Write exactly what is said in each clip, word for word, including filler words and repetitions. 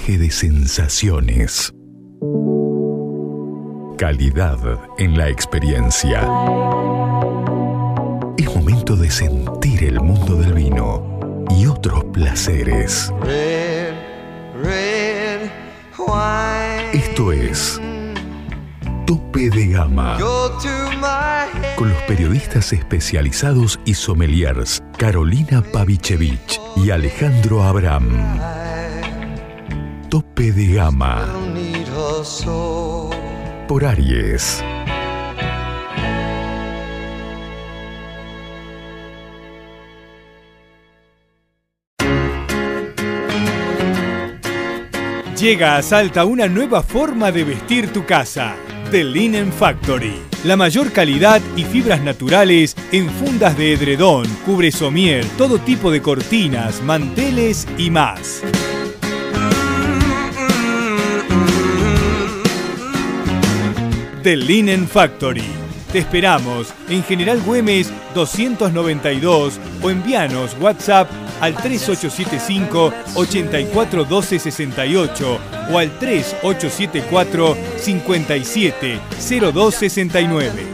viaje de sensaciones. Calidad en la experiencia. Es momento de sentir el mundo del vino y otros placeres. Red, red wine. Esto es Tope de Gama, con los periodistas especializados y sommeliers Carolina Pavichevich y Alejandro Abraham. Tope de Gama por Aries. Llega a Salta una nueva forma de vestir tu casa. The Linen Factory. La mayor calidad y fibras naturales en fundas de edredón, cubre somier, todo tipo de cortinas, manteles y más. The Linen Factory. Te esperamos en General Güemes doscientos noventa y dos o envíanos WhatsApp al tres ocho siete cinco, ocho cuatro uno dos seis ocho o al tres ocho siete cuatro, cinco siete cero dos seis nueve.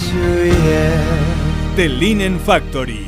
The Linen Factory.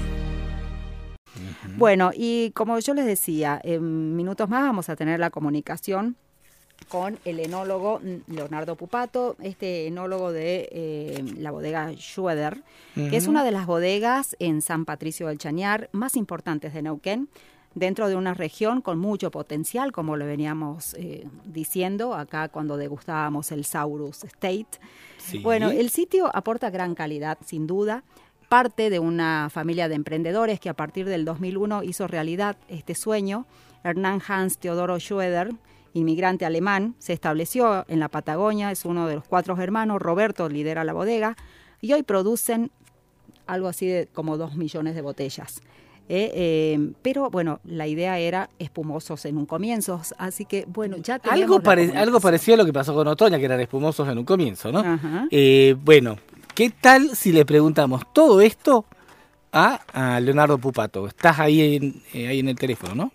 Bueno, y como yo les decía, en minutos más vamos a tener la comunicación con el enólogo Leonardo Pupato, este enólogo de eh, la bodega Schroeder, uh-huh. que es una de las bodegas en San Patricio del Chañar más importantes de Neuquén, dentro de una región con mucho potencial, como lo veníamos eh, diciendo acá cuando degustábamos el Saurus State. Sí. Bueno, el sitio aporta gran calidad, sin duda, parte de una familia de emprendedores que a partir del dos mil uno hizo realidad este sueño. Hernán Hans Teodoro Schroeder, inmigrante alemán, se estableció en la Patagonia, es uno de los cuatro hermanos, Roberto lidera la bodega, y hoy producen algo así de como dos millones de botellas. Eh, eh, pero bueno, la idea era espumosos en un comienzo, así que bueno, ya tenemos algo, pare algo parecido a lo que pasó con Otoña, que eran espumosos en un comienzo, ¿no? Eh, bueno, ¿qué tal si le preguntamos todo esto a, a Leonardo Pupato? Estás ahí en, eh, ahí en el teléfono, ¿no?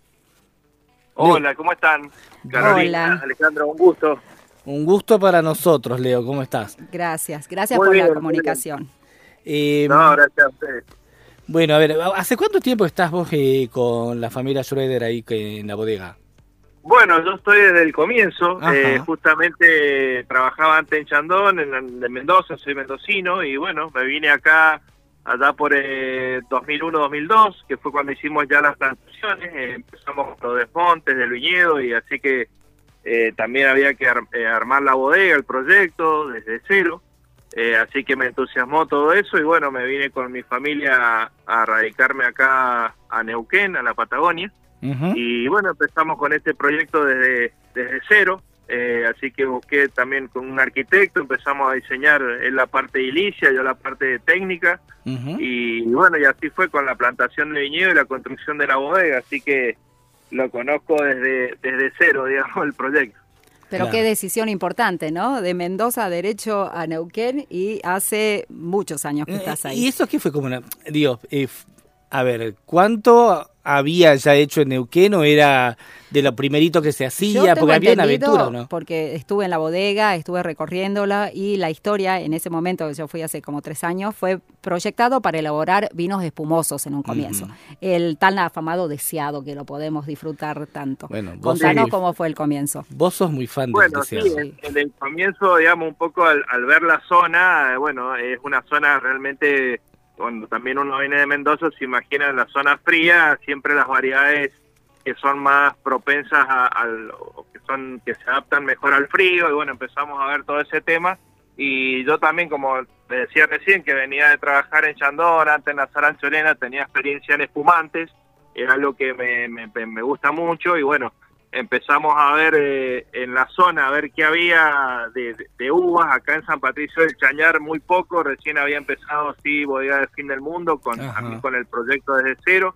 Hola, ¿cómo están? Carolina, Hola. Alejandro, un gusto. Un gusto para nosotros, Leo, ¿cómo estás? Gracias, gracias Muy por bien, la comunicación. Eh, no, gracias a ustedes. Bueno, a ver, ¿hace cuánto tiempo estás vos eh, con la familia Schroeder ahí en la bodega? Bueno, yo estoy desde el comienzo, eh, justamente trabajaba antes en Chandón, en, en Mendoza, soy mendocino, y bueno, me vine acá allá por eh, dos mil uno dos mil dos, que fue cuando hicimos ya las plantaciones, eh, empezamos con los desmontes del viñedo, y así que eh, también había que ar eh, armar la bodega, el proyecto, desde cero, eh, así que me entusiasmó todo eso, y bueno, me vine con mi familia a, a radicarme acá a Neuquén, a la Patagonia, uh-huh. y bueno, empezamos con este proyecto desde, desde cero. Eh, así que busqué también con un arquitecto, empezamos a diseñar él la parte edilicia, yo la parte técnica, uh-huh. y bueno, y así fue con la plantación de viñedo y la construcción de la bodega, así que lo conozco desde, desde cero, digamos, el proyecto. Pero Claro. qué decisión importante, ¿no? De Mendoza derecho a Neuquén, y hace muchos años que estás ahí. ¿Y eso qué fue como una...? Digo, eh, a ver, ¿cuánto había ya hecho en Neuquén o era de lo primerito que se hacía? Porque había una aventura, ¿no? Porque estuve en la bodega, estuve recorriéndola, y la historia en ese momento, que yo fui hace como tres años, fue proyectado para elaborar vinos espumosos en un comienzo. Uh-huh. El tan afamado Deseado, que lo podemos disfrutar tanto. Bueno, Contanos cómo fue el comienzo. Vos sos muy fan bueno, del Deseado. Sí, en el comienzo, digamos, un poco al, al ver la zona, bueno, es una zona realmente... Cuando también uno viene de Mendoza, se imagina en la zona fría, siempre las variedades que son más propensas a, al, o que son que se adaptan mejor al frío, y bueno, empezamos a ver todo ese tema, y yo también, como te decía recién, que venía de trabajar en Chandón, antes en la Saranchorena, tenía experiencia en espumantes, era algo que me, me, me gusta mucho, y bueno, empezamos a ver eh, en la zona, a ver qué había de, de, de uvas. Acá en San Patricio del Chañar muy poco, recién había empezado sí Bodega del Fin del Mundo, con, a mí con el proyecto desde cero,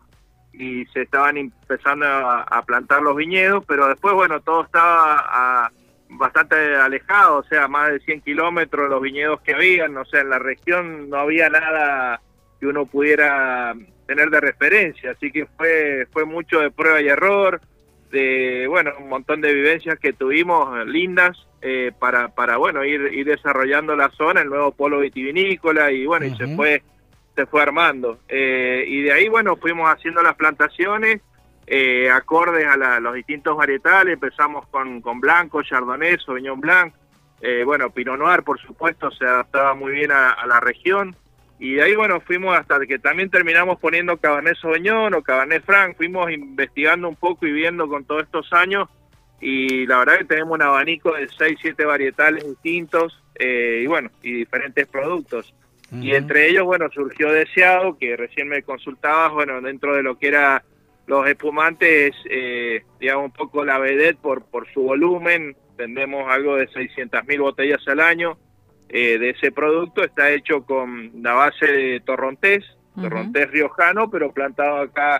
y se estaban empezando a, a plantar los viñedos, pero después, bueno, todo estaba a, bastante alejado, o sea, más de cien kilómetros los viñedos que habían, o sea, en la región no había nada que uno pudiera tener de referencia, así que fue, fue mucho de prueba y error, de, bueno, un montón de vivencias que tuvimos lindas eh, para, para, bueno, ir, ir desarrollando la zona, el nuevo polo vitivinícola y, bueno, uh-huh. y se fue, se fue armando. Eh, y de ahí, bueno, fuimos haciendo las plantaciones eh, acordes a la, los distintos varietales. Empezamos con, con Blanco, Chardonnay, Sauvignon Blanc, eh, bueno, Pinot Noir, por supuesto, se adaptaba muy bien a, a la región. Y de ahí, bueno, fuimos hasta que también terminamos poniendo Cabernet Sauvignon o Cabernet Franc. Fuimos investigando un poco y viendo con todos estos años. Y la verdad que tenemos un abanico de seis, siete varietales distintos eh, y bueno, y diferentes productos. Uh-huh. Y entre ellos, bueno, surgió Deseado, que recién me consultabas, bueno, dentro de lo que era los espumantes, eh, digamos un poco la vedette por, por su volumen. Vendemos algo de seiscientas mil botellas al año. Eh, de ese producto está hecho con la base de torrontés, uh-huh. torrontés riojano, pero plantado acá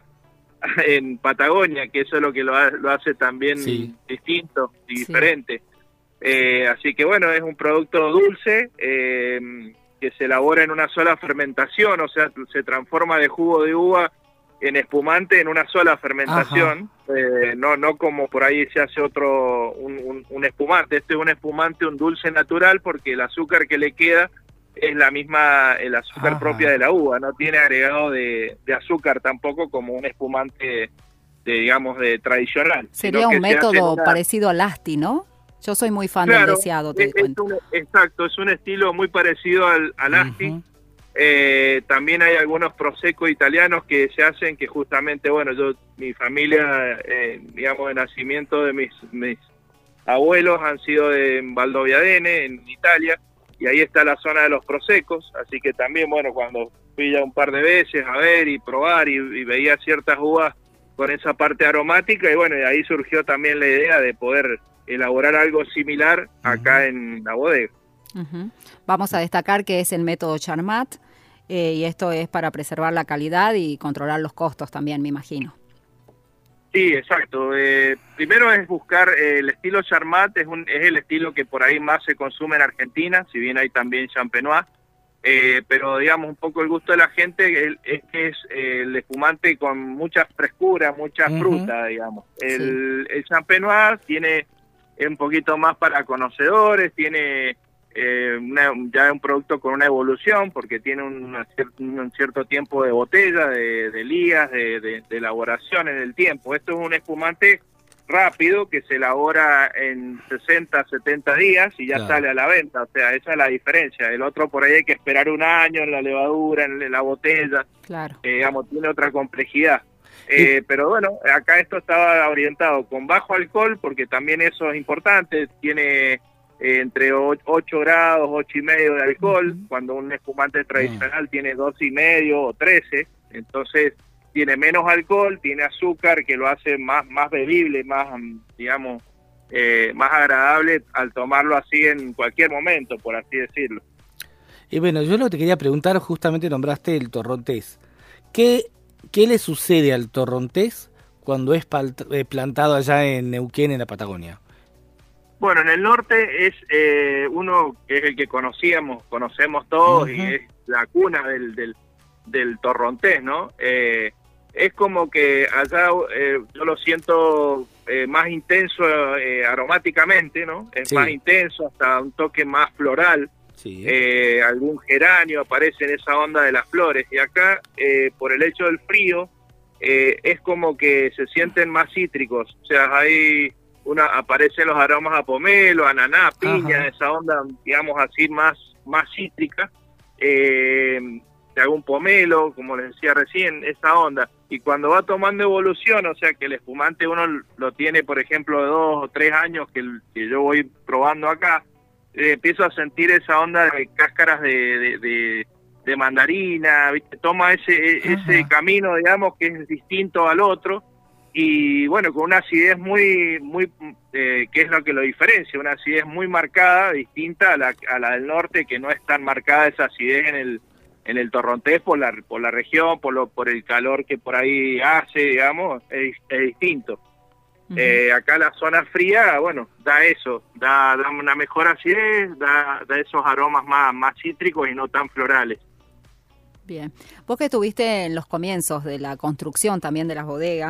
en Patagonia, que eso es lo que lo, ha, lo hace también sí. distinto y sí. diferente. Eh, así que bueno, es un producto dulce eh, que se elabora en una sola fermentación, o sea, se transforma de jugo de uva en espumante en una sola fermentación, eh, no no como por ahí se hace otro, un, un, un espumante. Este es un espumante, un dulce natural, porque el azúcar que le queda es la misma, el azúcar Ajá. propia de la uva, no tiene agregado de, de azúcar tampoco como un espumante, de, digamos, de tradicional. Sería un método una... parecido al Asti, ¿no? Yo soy muy fan claro, del Deseado, te es, cuento. Es un, exacto, es un estilo muy parecido al, al Asti. Uh-huh. Eh, también hay algunos prosecco italianos que se hacen, que justamente, bueno, yo, mi familia, eh, digamos, de nacimiento de mis, mis abuelos han sido de Valdobbiadene, en Italia, y ahí está la zona de los prosecos, así que también, bueno, cuando fui ya un par de veces a ver y probar y, y veía ciertas uvas con esa parte aromática, y bueno, y ahí surgió también la idea de poder elaborar algo similar acá uh-huh. en la bodega. Uh-huh. Vamos a destacar que es el método Charmat, eh, y esto es para preservar la calidad y controlar los costos también, me imagino. Sí, exacto. Eh, primero es buscar eh, el estilo Charmat, es, un, es el estilo que por ahí más se consume en Argentina, si bien hay también Champenois, eh, pero digamos un poco el gusto de la gente es, es que es eh, el espumante con mucha frescura, mucha uh-huh. fruta, digamos. El, sí. el Champenois tiene un poquito más para conocedores, tiene... Eh, una, ya un producto con una evolución, porque tiene una cier- un cierto tiempo de botella, de, de lías, de, de, de elaboración en el tiempo. Esto es un espumante rápido que se elabora en sesenta, setenta días y ya claro. sale a la venta. O sea, esa es la diferencia. El otro por ahí hay que esperar un año en la levadura, en la botella. Claro. Eh, digamos, tiene otra complejidad. Eh, pero bueno, acá esto estaba orientado con bajo alcohol, porque también eso es importante. Tiene... Eh, entre ocho grados, ocho y medio de alcohol, uh-huh. cuando un espumante tradicional uh-huh. tiene doce y medio o trece, entonces tiene menos alcohol, tiene azúcar que lo hace más, más bebible, más, digamos, eh, más agradable al tomarlo así en cualquier momento, por así decirlo. Y bueno, yo lo que te quería preguntar, justamente nombraste el torrontés. ¿Qué, qué le sucede al torrontés cuando es plantado allá en Neuquén, en la Patagonia? Bueno, en el norte es eh, uno que es el que conocíamos, conocemos todos, uh-huh. y es la cuna del, del, del torrontés, ¿no? Eh, es como que allá eh, yo lo siento eh, más intenso eh, aromáticamente, ¿no? Es sí. más intenso, hasta un toque más floral. Sí. Eh, algún geranio aparece en esa onda de las flores. Y acá, eh, por el hecho del frío, eh, es como que se sienten más cítricos. O sea, hay... Una, aparecen los aromas a pomelo, ananá, piña, Ajá. esa onda, digamos así, más, más cítrica. Eh, te hago un pomelo, como les decía recién, esa onda. Y cuando va tomando evolución, o sea que el espumante uno lo tiene, por ejemplo, de dos o tres años que, que yo voy probando acá, eh, empiezo a sentir esa onda de cáscaras de, de, de, de mandarina, ¿viste? Toma ese, ese camino, digamos, que es distinto al otro. Y bueno, con una acidez muy, muy eh, que es lo que lo diferencia, una acidez muy marcada, distinta a la, a la del norte, que no es tan marcada esa acidez en el en el torrontés por la por la región, por lo por el calor que por ahí hace, digamos, es, es distinto. Uh-huh. Eh, acá la zona fría, bueno, da eso, da, da una mejor acidez, da, da esos aromas más, más cítricos y no tan florales. Bien, vos que estuviste en los comienzos de la construcción también de las bodegas,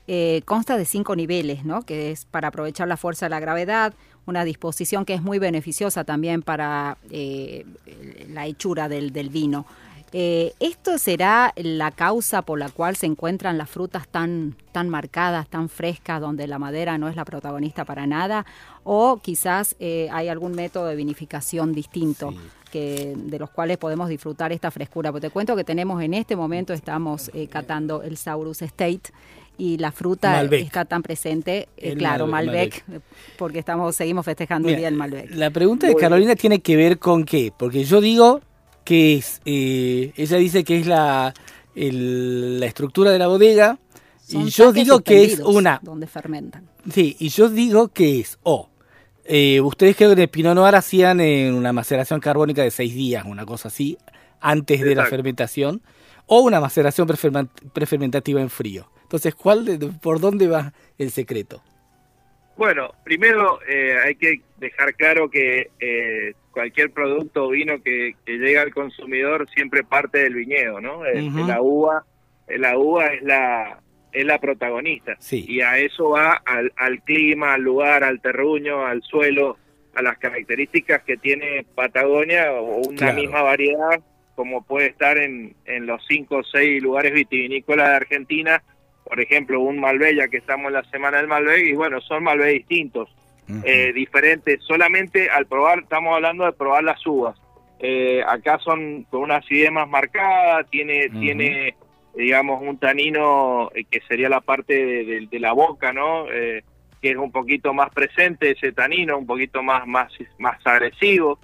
eh, consta de cinco niveles, ¿no? Que es para aprovechar la fuerza de la gravedad, una disposición que es muy beneficiosa también para eh, la hechura del, del vino. Eh, ¿Esto será la causa por la cual se encuentran las frutas tan, tan marcadas, tan frescas, donde la madera no es la protagonista para nada? ¿O quizás eh, hay algún método de vinificación distinto sí. que, de los cuales podemos disfrutar esta frescura? Porque te cuento que tenemos en este momento, estamos eh, catando el Saurus Estate, y la fruta Malbec. Está tan presente, eh, claro, Malbec, Malbec, porque estamos seguimos festejando Mira, el día del Malbec. La pregunta de Carolina tiene que ver con qué, porque yo digo que es, eh, ella dice que es la, el, la estructura de la bodega, son y yo digo que es una... donde fermentan. Sí, y yo digo que es, o, oh, eh, ustedes creo que en el Pinot Noir hacían en una maceración carbónica de seis días, una cosa así, antes Exacto. de la fermentación, o una maceración prefermentativa en frío. Entonces, ¿cuál de, ¿por dónde va el secreto? Bueno, primero eh, hay que dejar claro que eh, cualquier producto o vino que, que llega al consumidor siempre parte del viñedo, ¿no? El, uh-huh. La uva, la uva es la es la protagonista sí. y a eso va al, al clima, al lugar, al terruño, al suelo, a las características que tiene Patagonia o una claro. misma variedad, como puede estar en, en los cinco o seis lugares vitivinícolas de Argentina. Por ejemplo, un Malbec, ya que estamos en la semana del Malbec, y bueno, son Malbec distintos, uh-huh. eh, diferentes. Solamente al probar, estamos hablando de probar las uvas. Eh, acá son con una acidez más marcada, tiene, uh-huh. tiene digamos, un tanino eh, que sería la parte de, de, de la boca, ¿no? Eh, que es un poquito más presente ese tanino, un poquito más, más, más agresivo.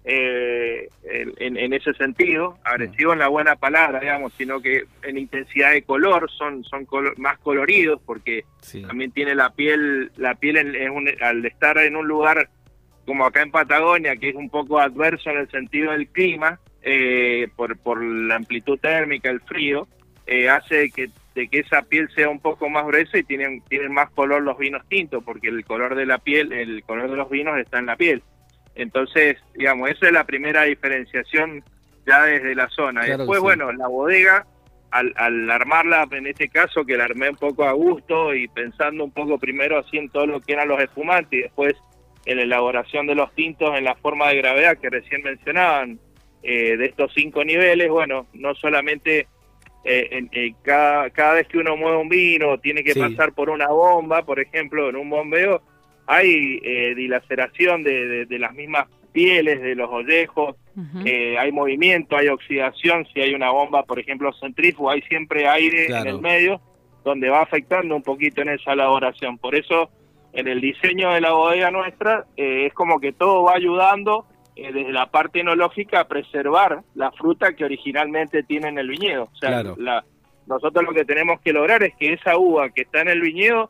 Eh, en, en ese sentido, agresivo en la buena palabra, digamos, sino que en intensidad de color son son color, más coloridos, porque sí. también tiene la piel, la piel en, en un, al estar en un lugar como acá en Patagonia, que es un poco adverso en el sentido del clima, eh, por, por la amplitud térmica, el frío, eh, hace que, de que esa piel sea un poco más gruesa y tienen, tienen más color los vinos tintos, porque el color de la piel, el color de los vinos está en la piel. Entonces, digamos, esa es la primera diferenciación ya desde la zona. Claro Después, sí. bueno, la bodega, al, al armarla, en este caso, que la armé un poco a gusto y pensando un poco primero así en todo lo que eran los espumantes y después en la elaboración de los tintos en la forma de gravedad que recién mencionaban, eh, de estos cinco niveles, bueno, no solamente eh, en, en cada, cada vez que uno mueve un vino tiene que sí. pasar por una bomba, por ejemplo, en un bombeo, hay eh, dilaceración de, de, de las mismas pieles, de los ollejos, uh-huh. eh, hay movimiento, hay oxidación, si hay una bomba, por ejemplo, centrífuga, hay siempre aire claro. en el medio, donde va afectando un poquito en esa elaboración. Por eso, en el diseño de la bodega nuestra, eh, es como que todo va ayudando, eh, desde la parte enológica, a preservar la fruta que originalmente tiene en el viñedo. O sea, claro. la, nosotros lo que tenemos que lograr es que esa uva que está en el viñedo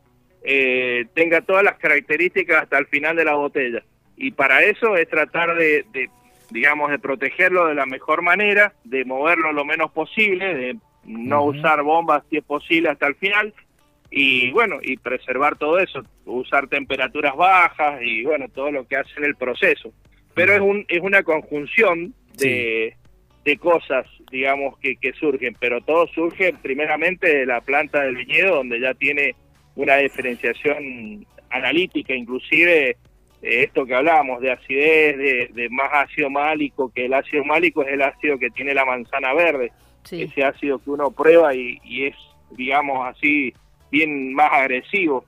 Eh, tenga todas las características hasta el final de la botella, y para eso es tratar de, de digamos de protegerlo de la mejor manera, de moverlo lo menos posible, de no uh-huh. usar bombas si es posible hasta el final, y bueno, y preservar todo eso, usar temperaturas bajas y bueno, todo lo que hace en el proceso. Pero uh-huh. es un es una conjunción de, sí. de cosas, digamos, que, que surgen, pero todo surge primeramente de la planta del viñedo, donde ya tiene una diferenciación analítica, inclusive eh, esto que hablábamos de acidez, de, de más ácido málico, que el ácido málico es el ácido que tiene la manzana verde, sí. ese ácido que uno prueba y, y es, digamos así, bien más agresivo.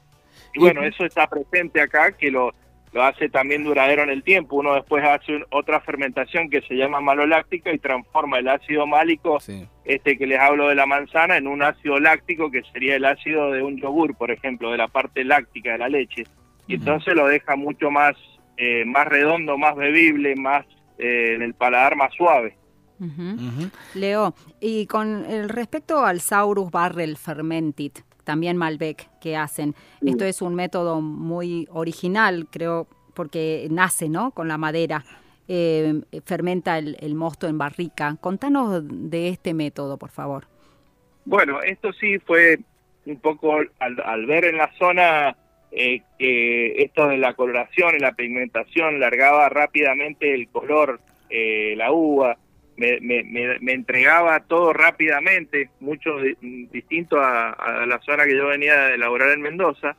Y bueno, eso está presente acá, que lo, lo hace también duradero en el tiempo. Uno después hace un, otra fermentación que se llama maloláctica y transforma el ácido málico, sí. este que les hablo de la manzana, en un ácido láctico que sería el ácido de un yogur, por ejemplo, de la parte láctica de la leche. Y uh-huh. entonces lo deja mucho más, eh, más redondo, más bebible, más eh, en el paladar más suave. Uh-huh. Uh-huh. Leo, y con el respecto al Saurus Barrel Fermented, también Malbec, que hacen. Sí. Esto es un método muy original, creo, porque nace, ¿no?, con la madera. Eh, fermenta el, el mosto en barrica. Contanos de este método, por favor. Bueno, esto sí fue un poco al, al ver en la zona eh, que esto de la coloración y la pigmentación largaba rápidamente el color, eh, la uva, me, me, me, me entregaba todo rápidamente, mucho di, distinto a, a la zona que yo venía de elaborar en Mendoza.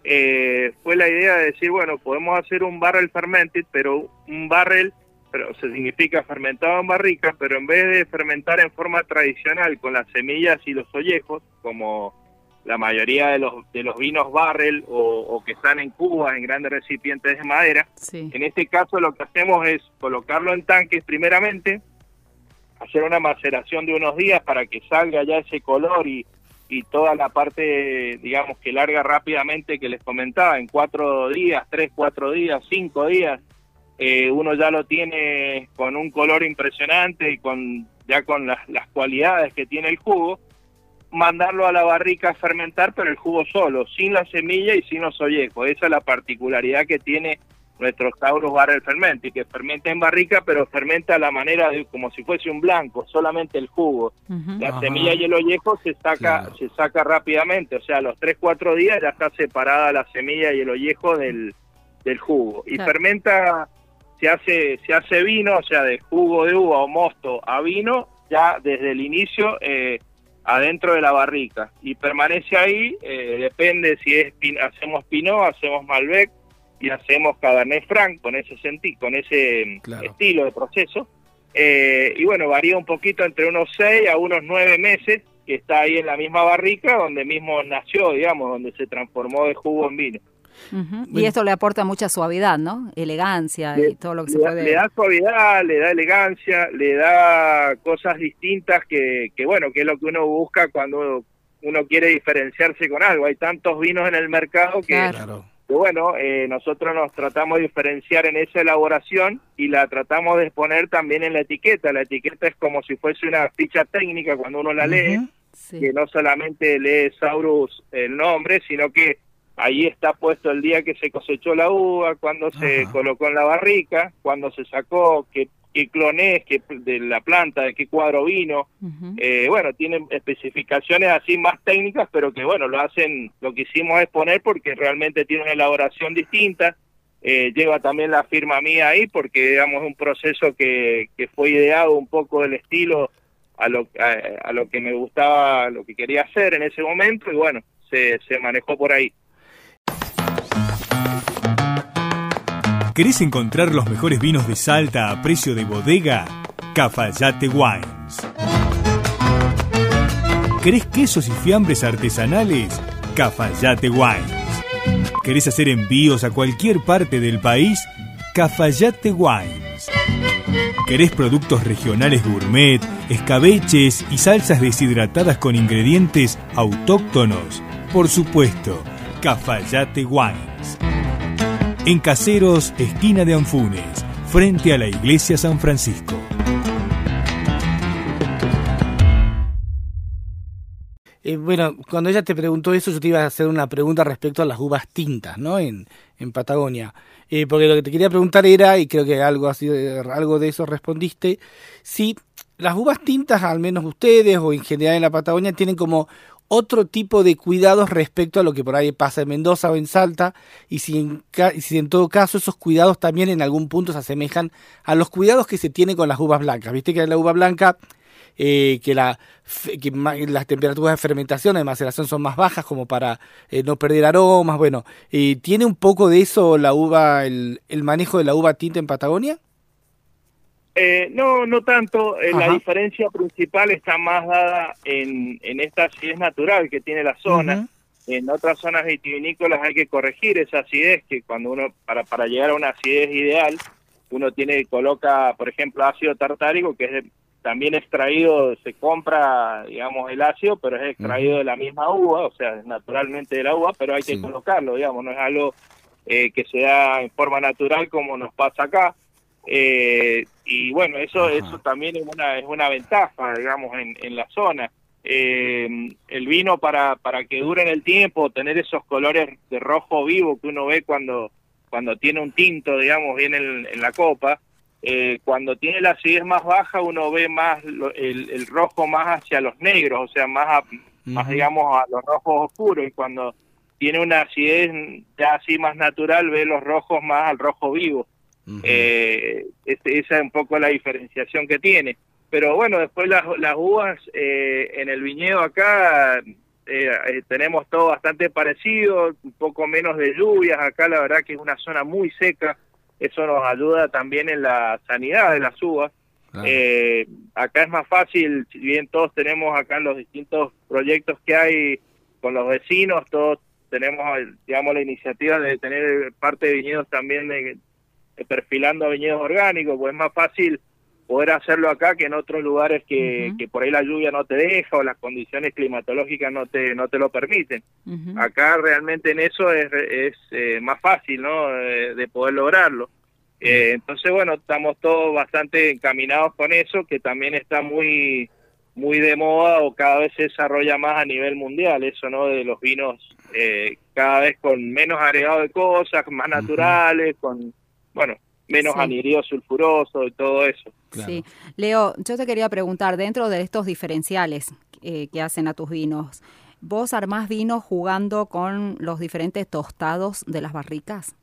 Eh, fue la idea de decir, bueno, podemos hacer un barrel fermented, pero un barrel, pero se significa fermentado en barrica, pero en vez de fermentar en forma tradicional con las semillas y los ollejos, como la mayoría de los de los vinos barrel o, o que están en cubas, en grandes recipientes de madera, sí. En este caso lo que hacemos es colocarlo en tanques primeramente, hacer una maceración de unos días para que salga ya ese color y, y toda la parte, digamos, que larga rápidamente que les comentaba, en cuatro días, tres, cuatro días, cinco días, eh, uno ya lo tiene con un color impresionante y con ya con las, las cualidades que tiene el jugo, mandarlo a la barrica a fermentar, pero el jugo solo, sin la semilla y sin los ollejos. Esa es la particularidad que tiene nuestros Taurus Barrel Ferment, y que fermenta en barrica, pero fermenta a la manera de como si fuese un blanco, solamente el jugo. Uh-huh. La Ajá. semilla y el ollejo se saca claro. se saca rápidamente, o sea, a los tres, cuatro días ya está separada la semilla y el ollejo del, del jugo. Y claro. fermenta, se hace, se hace vino, o sea, de jugo de uva o mosto a vino, ya desde el inicio, eh, adentro de la barrica, y permanece ahí, eh, depende si es hacemos Pinot, hacemos Malbec y hacemos Cabernet Franc con ese sentido, con ese claro. estilo de proceso, eh, y bueno, varía un poquito entre unos seis a unos nueve meses que está ahí en la misma barrica donde mismo nació, digamos, donde se transformó de jugo en vino. Uh-huh. Y esto le aporta mucha suavidad, ¿no? Elegancia le, y todo lo que le, se puede... Le da suavidad, le da elegancia, le da cosas distintas que, que, bueno, que es lo que uno busca cuando uno quiere diferenciarse con algo. Hay tantos vinos en el mercado que, claro. que bueno, eh, nosotros nos tratamos de diferenciar en esa elaboración y la tratamos de exponer también en la etiqueta. La etiqueta es como si fuese una ficha técnica cuando uno la lee, uh-huh. sí. que no solamente lee Taurus el nombre, sino que ahí está puesto el día que se cosechó la uva, cuando se Ajá. colocó en la barrica, cuando se sacó, qué, qué clon es, qué, de la planta, de qué cuadro vino. Uh-huh. Eh, bueno, tienen especificaciones así más técnicas, pero que bueno, lo hacen, lo que hicimos es poner porque realmente tiene una elaboración distinta. Eh, lleva también la firma mía ahí porque, digamos, es un proceso que, que fue ideado un poco del estilo a lo, a, a lo que me gustaba, lo que quería hacer en ese momento, y bueno, se, se manejó por ahí. ¿Querés encontrar los mejores vinos de Salta a precio de bodega? Cafayate Wines. ¿Querés quesos y fiambres artesanales? Cafayate Wines. ¿Querés hacer envíos a cualquier parte del país? Cafayate Wines. ¿Querés productos regionales gourmet, escabeches y salsas deshidratadas con ingredientes autóctonos? Por supuesto, Cafayate Wines. En Caseros, esquina de Anfunes, frente a la iglesia San Francisco. Eh, bueno, cuando ella te preguntó eso, yo te iba a hacer una pregunta respecto a las uvas tintas, ¿no? En, en Patagonia. Eh, porque lo que te quería preguntar era, y creo que algo así, algo de eso respondiste, si las uvas tintas, al menos ustedes o en general en la Patagonia, tienen como otro tipo de cuidados respecto a lo que por ahí pasa en Mendoza o en Salta, y si en, si en todo caso esos cuidados también en algún punto se asemejan a los cuidados que se tienen con las uvas blancas. Viste que la uva blanca, eh, que, la, que las temperaturas de fermentación, de maceración son más bajas como para eh, no perder aromas. Bueno, eh, ¿tiene un poco de eso la uva, el, el manejo de la uva tinta en Patagonia? Eh, no, no tanto. Eh, la diferencia principal está más dada en, en esta acidez natural que tiene la zona. Uh-huh. En otras zonas vitivinícolas hay que corregir esa acidez, que cuando uno, para, para llegar a una acidez ideal, uno tiene coloca, por ejemplo, ácido tartárico, que es de, también extraído, se compra, digamos, el ácido, pero es extraído uh-huh. de la misma uva, o sea, naturalmente de la uva, pero hay sí. que colocarlo, digamos, no es algo eh, que se da en forma natural como nos pasa acá. Eh, y bueno, eso Ajá. eso también es una es una ventaja, digamos, en, en la zona. Eh, el vino, para para que dure en el tiempo, tener esos colores de rojo vivo que uno ve cuando cuando tiene un tinto, digamos, bien en, en la copa, eh, cuando tiene la acidez más baja uno ve más lo, el, el rojo más hacia los negros, o sea, más, a, uh-huh. más digamos a los rojos oscuros, y cuando tiene una acidez ya así más natural ve los rojos más al rojo vivo. Uh-huh. Eh, esa es un poco la diferenciación que tiene. pero bueno, después las, las uvas eh, en el viñedo acá eh, eh, tenemos todo bastante parecido, un poco menos de lluvias, acá la verdad que es una zona muy seca, eso nos ayuda también en la sanidad de las uvas. Claro. Eh, acá es más fácil, si bien todos tenemos acá los distintos proyectos que hay con los vecinos, todos tenemos, digamos, la iniciativa de tener parte de viñedos también de, de perfilando viñedos orgánicos, pues es más fácil poder hacerlo acá que en otros lugares que, uh-huh. que por ahí la lluvia no te deja o las condiciones climatológicas no te no te lo permiten. Uh-huh. Acá realmente en eso es, es eh, más fácil, ¿no? De, de poder lograrlo. Eh, entonces, bueno, estamos todos bastante encaminados con eso, que también está muy muy de moda o cada vez se desarrolla más a nivel mundial, eso, ¿no? De los vinos eh, cada vez con menos agregado de cosas, más naturales, uh-huh. con, bueno, menos sí. anhídrido sulfuroso y todo eso. Claro. Sí. Leo, yo te quería preguntar, dentro de estos diferenciales eh, que hacen a tus vinos, ¿vos armás vinos jugando con los diferentes tostados de las barricas?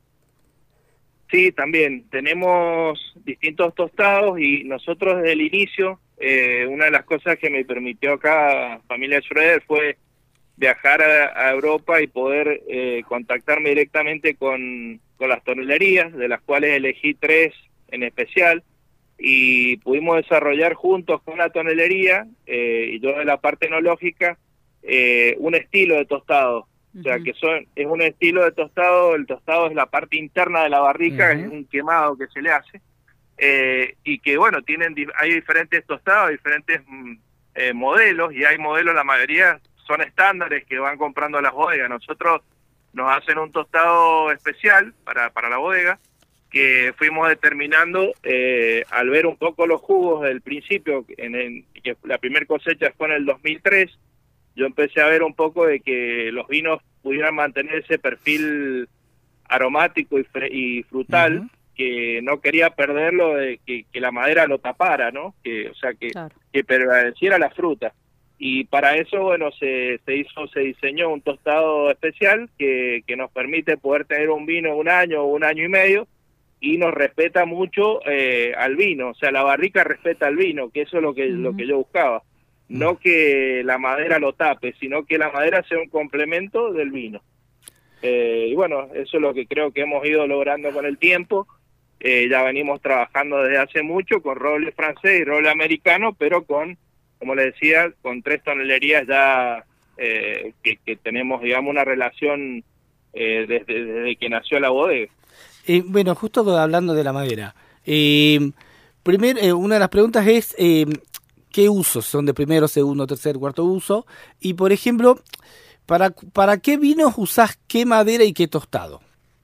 Sí, también. Tenemos distintos tostados y nosotros desde el inicio, eh, una de las cosas que me permitió acá Familia Schroeder fue viajar a, a Europa y poder eh, contactarme directamente con, con las tonelerías, de las cuales elegí tres en especial, y pudimos desarrollar juntos con la tonelería eh, y yo de la parte enológica eh, un estilo de tostado. Uh-huh. O sea, que son es un estilo de tostado, el tostado es la parte interna de la barrica, uh-huh. es un quemado que se le hace, eh, y que bueno, tienen hay diferentes tostados, diferentes eh, modelos, y hay modelos, la mayoría son estándares que van comprando las bodegas. Nosotros nos hacen un tostado especial para, para la bodega, que fuimos determinando eh, al ver un poco los jugos del principio, en el, que la primera cosecha fue en el dos mil tres, yo empecé a ver un poco de que los vinos pudieran mantener ese perfil aromático y, fre y frutal, uh-huh. que no quería perderlo, de que, que la madera lo tapara, ¿no? Que, o sea, que, claro. que prevaleciera la fruta. Y para eso, bueno, se, se hizo, se diseñó un tostado especial que, que nos permite poder tener un vino un año o un año y medio, y nos respeta mucho eh, al vino, o sea, la barrica respeta al vino, que eso es lo que, uh-huh. lo que yo buscaba. No que la madera lo tape, sino que la madera sea un complemento del vino. Eh, y bueno, eso es lo que creo que hemos ido logrando con el tiempo. Eh, ya venimos trabajando desde hace mucho con roble francés y roble americano, pero con, como les decía, con tres tonelerías ya eh, que, que tenemos, digamos, una relación eh, desde, desde que nació la bodega. Eh, bueno, justo hablando de la madera, eh, primer, eh, una de las preguntas es... Eh, ¿qué usos son de primero, segundo, tercer, cuarto uso? Y, por ejemplo, ¿para, para qué vinos usás qué madera y qué tostado?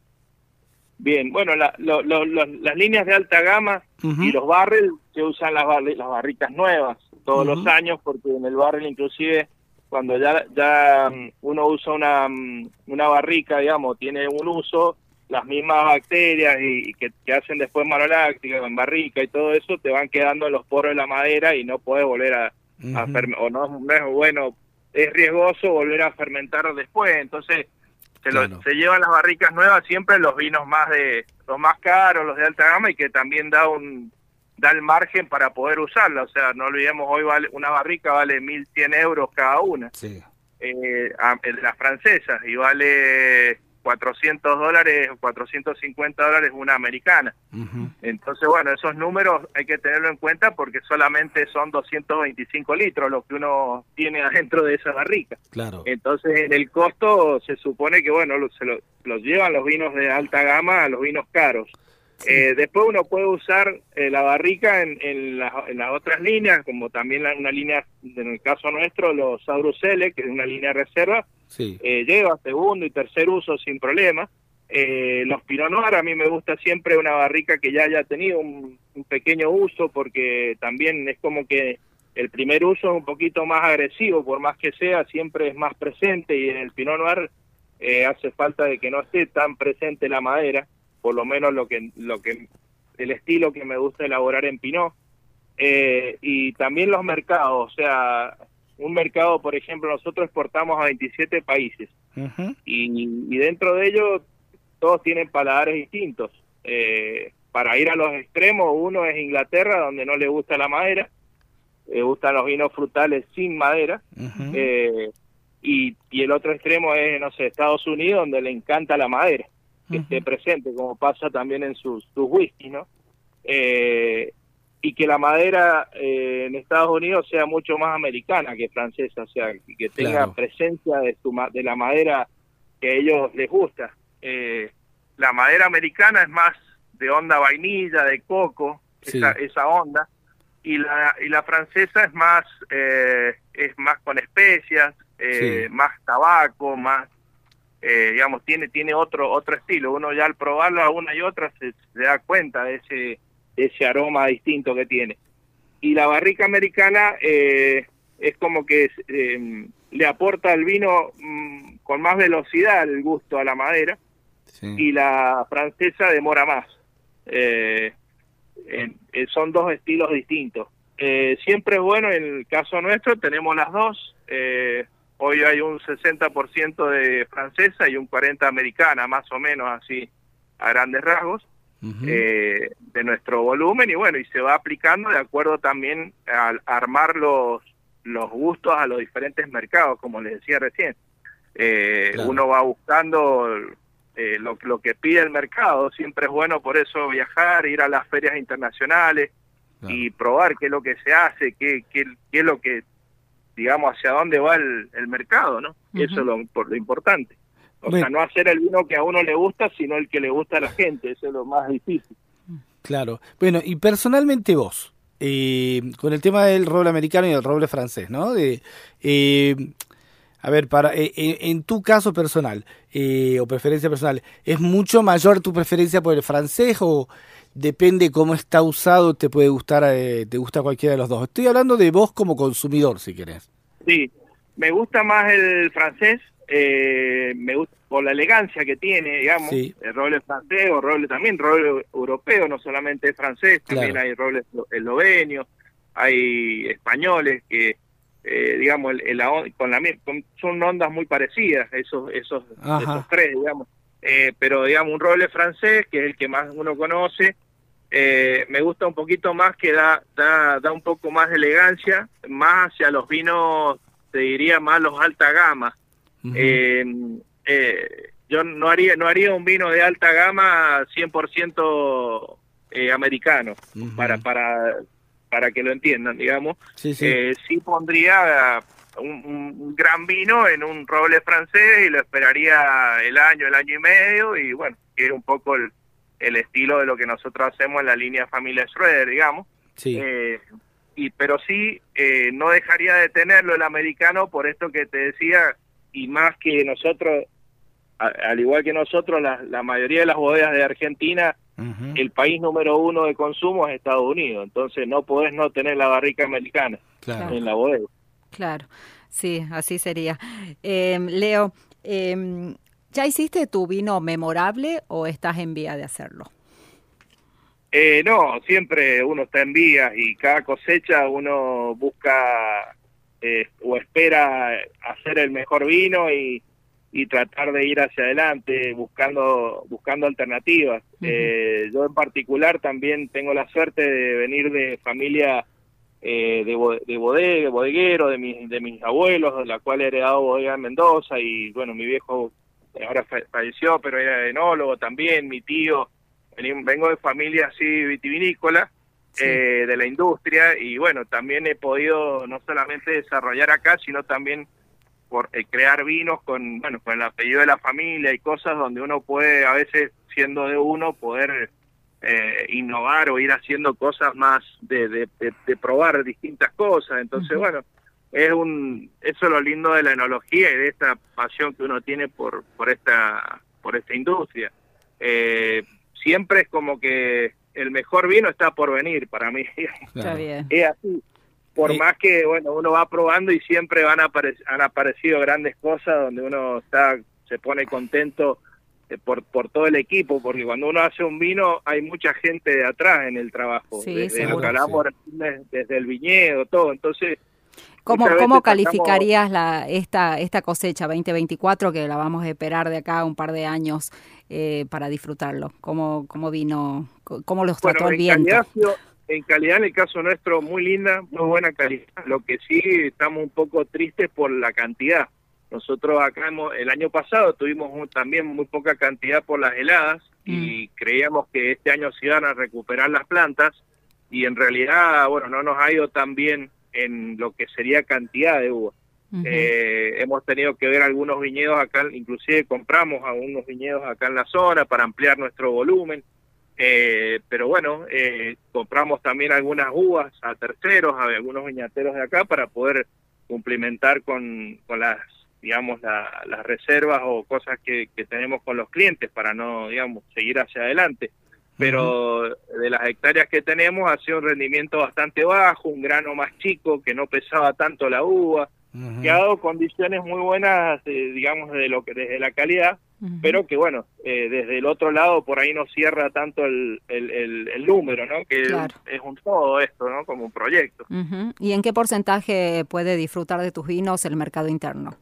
Bien, bueno, la, lo, lo, lo, las líneas de alta gama uh-huh. y los barrel se usan las, bar las barricas nuevas todos uh-huh. los años, porque en el barrel inclusive cuando ya, ya uno usa una, una barrica, digamos, tiene un uso, las mismas bacterias y, y que, que hacen después maloláctica en barrica y todo eso te van quedando en los poros de la madera y no puedes volver a, uh-huh. a fermentar, o no, no es bueno, es riesgoso volver a fermentar después. Entonces se, lo, claro. se llevan las barricas nuevas siempre los vinos más de los más caros, los de alta gama, y que también da un da el margen para poder usarla. O sea, no olvidemos, hoy vale una barrica vale mil cien euros cada una, sí. eh, a, las francesas, y vale cuatrocientos dólares o cuatrocientos cincuenta dólares una americana. Uh-huh. Entonces, bueno, esos números hay que tenerlo en cuenta porque solamente son doscientos veinticinco litros lo que uno tiene adentro de esa barrica. Claro. Entonces, en el costo se supone que, bueno, lo, se lo, los llevan los vinos de alta gama a los vinos caros. Sí. Eh, después uno puede usar eh, la barrica en, en, la, en las otras líneas, como también la, una línea, en el caso nuestro, los Taurus L, que es una línea de reserva, sí. eh, lleva segundo y tercer uso sin problema. Eh, los Pinot Noir, a mí me gusta siempre una barrica que ya haya tenido un, un pequeño uso, porque también es como que el primer uso es un poquito más agresivo, por más que sea, siempre es más presente, y en el Pinot Noir eh, hace falta de que no esté tan presente la madera, por lo menos lo que lo que el estilo que me gusta elaborar en Pinot. Eh, y también los mercados, o sea, un mercado, por ejemplo, nosotros exportamos a veintisiete países, uh-huh. y, y dentro de ellos todos tienen paladares distintos. Eh, para ir a los extremos, uno es Inglaterra, donde no le gusta la madera, le gustan los vinos frutales sin madera. Uh-huh. eh, y, y el otro extremo es, no sé, Estados Unidos, donde le encanta la madera, que uh-huh. esté presente, como pasa también en sus, sus whisky, ¿no? Eh, y que la madera eh, en Estados Unidos sea mucho más americana que francesa, o sea, que tenga claro. presencia de, su, de la madera que a ellos les gusta. Eh, la madera americana es más de onda vainilla, de coco, sí. esa, esa onda, y la y la francesa es más eh, es más con especias, eh, sí. más tabaco, más eh, digamos tiene tiene otro otro estilo. Uno ya al probarla una y otra se, se da cuenta de ese ese aroma distinto que tiene. Y la barrica americana eh, es como que eh, le aporta al vino mmm, con más velocidad el gusto a la madera, sí. y la francesa demora más. Eh, eh, son dos estilos distintos. Eh, siempre es bueno, en el caso nuestro tenemos las dos. Eh, hoy hay un sesenta por ciento de francesa y un cuarenta por ciento americana, más o menos así, a grandes rasgos. Uh-huh. eh, de nuestro volumen, y bueno, y se va aplicando de acuerdo también al armar los los gustos a los diferentes mercados, como les decía recién. Eh, claro. Uno va buscando eh, lo, lo que pide el mercado. Siempre es bueno por eso viajar, ir a las ferias internacionales, claro. y probar qué es lo que se hace, qué, qué, qué es lo que, digamos, hacia dónde va el, el mercado, ¿no? Uh-huh. Y eso es lo, lo importante. O bueno. sea, no hacer el vino que a uno le gusta, sino el que le gusta a la gente. Eso es lo más difícil. Claro. Bueno, y personalmente vos, eh, con el tema del roble americano y del roble francés, ¿no? De, eh, a ver, para eh, en tu caso personal, eh, o preferencia personal, ¿es mucho mayor tu preferencia por el francés o depende cómo está usado, te puede gustar, eh, te gusta cualquiera de los dos? Estoy hablando de vos como consumidor, si querés. Sí, me gusta más el francés. Eh, me gusta por la elegancia que tiene, digamos, sí. el roble francés o roble también, roble europeo, no solamente francés, también claro. hay robles eslovenios, hay españoles que, eh, digamos, el, el, con la con, son ondas muy parecidas, esos esos, esos tres, digamos, eh, pero digamos un roble francés, que es el que más uno conoce, eh, me gusta un poquito más, que da, da, da un poco más de elegancia, más hacia los vinos, te diría más los alta gama. Uh-huh. eh, eh, yo no haría no haría un vino de alta gama cien por ciento eh, americano, uh-huh. para para para que lo entiendan, digamos. Sí, sí. Eh, sí pondría un, un gran vino en un roble francés y lo esperaría el año, el año y medio, y bueno, que es un poco el, el estilo de lo que nosotros hacemos en la línea familia Schroeder, digamos. Sí. Eh, y pero sí eh, no dejaría de tenerlo el americano, por esto que te decía. Y más que nosotros, a, al igual que nosotros, la, la mayoría de las bodegas de Argentina, uh-huh. el país número uno de consumo es Estados Unidos. Entonces no podés no tener la barrica americana, claro. en la bodega. Claro, sí, así sería. Eh, Leo, eh, ¿ya hiciste tu vino memorable o estás en vía de hacerlo? Eh, no, siempre uno está en vías y cada cosecha uno busca... Eh, o espera hacer el mejor vino y, y tratar de ir hacia adelante buscando buscando alternativas. Uh-huh. Eh, yo en particular también tengo la suerte de venir de familia eh, de, de bodega, bodeguero, de mis, de mis abuelos, de la cual he heredado bodega en Mendoza, y bueno, mi viejo ahora falleció, pero era enólogo también, mi tío, vengo de familia así vitivinícola. Sí. Eh, de la industria, y bueno, también he podido no solamente desarrollar acá, sino también por eh, crear vinos con bueno con el apellido de la familia y cosas donde uno puede, a veces siendo de uno, poder eh, innovar o ir haciendo cosas más de, de, de, de probar distintas cosas. Entonces, uh-huh. bueno, es un eso es lo lindo de la enología y de esta pasión que uno tiene por por esta por esta industria. Eh, siempre es como que el mejor vino está por venir para mí. Está bien. Es así. Por sí. más que, bueno, uno va probando y siempre van a apare- han aparecido grandes cosas donde uno está se pone contento eh, por por todo el equipo, porque cuando uno hace un vino hay mucha gente de atrás en el trabajo. Sí, desde lo que hablamos sí. desde el viñedo, todo. Entonces, ¿Cómo, ¿cómo calificarías la, esta, esta cosecha veinte veinticuatro, que la vamos a esperar de acá un par de años eh, para disfrutarlo? ¿Cómo, cómo vino, cómo los trató bueno, el viento? Ha sido, en calidad, en el caso nuestro, muy linda, muy buena calidad. Lo que sí, estamos un poco tristes por la cantidad. Nosotros acá hemos, el año pasado tuvimos un, también muy poca cantidad por las heladas mm. y creíamos que este año se iban a recuperar las plantas y en realidad, bueno, no nos ha ido tan bien en lo que sería cantidad de uva. Uh-huh. Eh, hemos tenido que ver algunos viñedos acá, inclusive compramos algunos viñedos acá en la zona para ampliar nuestro volumen. Eh, pero bueno, eh, compramos también algunas uvas a terceros, a algunos viñateros de acá para poder cumplimentar con, con las, digamos, la, las reservas o cosas que, que tenemos con los clientes para no, digamos, seguir hacia adelante. Pero uh-huh. de las hectáreas que tenemos ha sido un rendimiento bastante bajo, un grano más chico que no pesaba tanto la uva, uh-huh. que ha dado condiciones muy buenas, eh, digamos, de lo que desde la calidad. Uh-huh. Pero que bueno, eh, desde el otro lado por ahí no cierra tanto el, el, el, el número, ¿no? Que claro. es, es un todo esto, ¿no? Como un proyecto. Uh-huh. ¿Y en qué porcentaje puede disfrutar de tus vinos el mercado interno?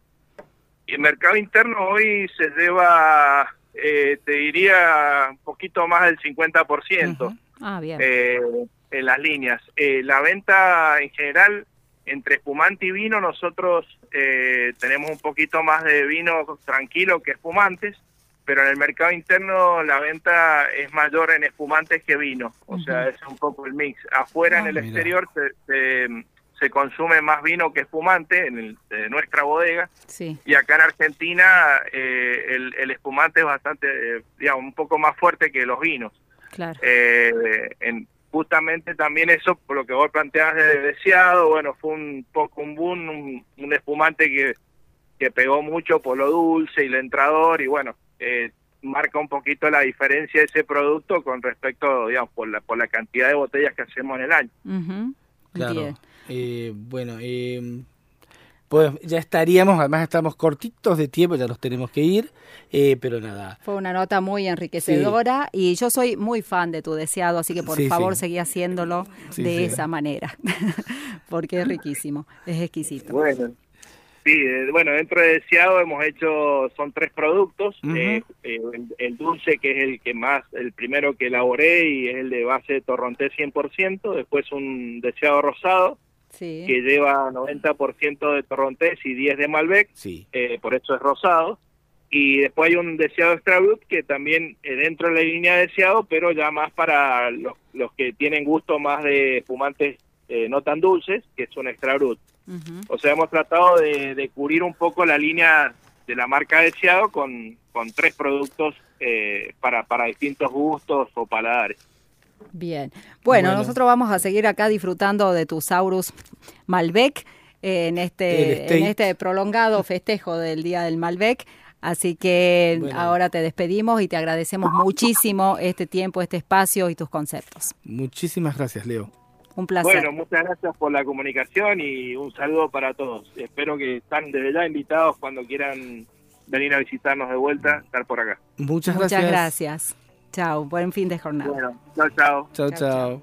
Y el mercado interno hoy se lleva, eh, te diría, un poquito más del cincuenta por ciento. Uh-huh. Ah, bien. Eh, en las líneas. Eh, la venta en general, entre espumante y vino, nosotros eh, tenemos un poquito más de vino tranquilo que espumantes, pero en el mercado interno la venta es mayor en espumantes que vino, o uh-huh. sea, es un poco el mix. Afuera, ah, en el mira. exterior, se, se, se consume más vino que espumante en el, de nuestra bodega, sí. y acá en Argentina eh, el, el espumante es bastante, eh, digamos, un poco más fuerte que los vinos. Claro. Eh, en Justamente también eso, por lo que vos planteabas de deseado, bueno, fue un poco un boom, un, un espumante que, que pegó mucho por lo dulce y el entrador, y bueno, eh, marca un poquito la diferencia de ese producto con respecto, digamos, por la, por la cantidad de botellas que hacemos en el año. Uh-huh. Claro. Eh, bueno, eh, pues ya estaríamos, además estamos cortitos de tiempo, ya nos tenemos que ir, eh, pero nada. Fue una nota muy enriquecedora sí. y yo soy muy fan de tu deseado, así que por sí, favor sí. seguí haciéndolo sí, de sí. esa manera, porque es riquísimo, es exquisito. Bueno, sí, eh, bueno, dentro de deseado hemos hecho, son tres productos, uh-huh. eh, eh, el, el dulce que es el que más, el primero que elaboré y es el de base de torrontés cien por ciento, después un deseado rosado, sí. que lleva noventa por ciento de torrontés y diez de Malbec, sí. eh, por eso es rosado. Y después hay un deseado extra brut que también eh, dentro de la línea de deseado, pero ya más para los, los que tienen gusto más de espumantes eh, no tan dulces, que es un extra brut. Uh-huh. O sea, hemos tratado de, de cubrir un poco la línea de la marca deseado con, con tres productos eh, para, para distintos gustos o paladares. Bien. Bueno, Bueno, nosotros vamos a seguir acá disfrutando de tu Saurus Malbec eh, en este en este prolongado festejo del Día del Malbec. Así que bueno. ahora te despedimos y te agradecemos muchísimo este tiempo, este espacio y tus conceptos. Muchísimas gracias, Leo. Un placer. Bueno, muchas gracias por la comunicación y un saludo para todos. Espero que están desde ya invitados cuando quieran venir a visitarnos de vuelta, estar por acá. Muchas gracias. Muchas gracias. Chao, buen fin de jornada. Bueno, chao, chao. Chao, chao.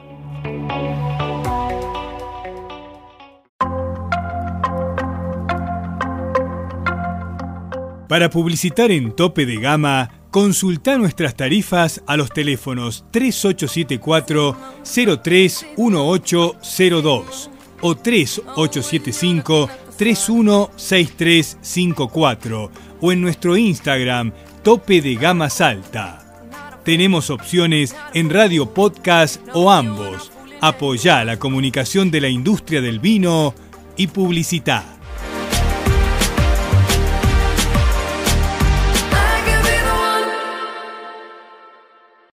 Para publicitar en Tope de Gama, consulta nuestras tarifas a los teléfonos tres ocho siete cuatro, cero tres uno ocho cero dos o tres ocho siete cinco, tres uno seis tres cinco cuatro o en nuestro Instagram Tope de Gama Salta. Tenemos opciones en radio podcast o ambos. Apoyá la comunicación de la industria del vino y publicitá.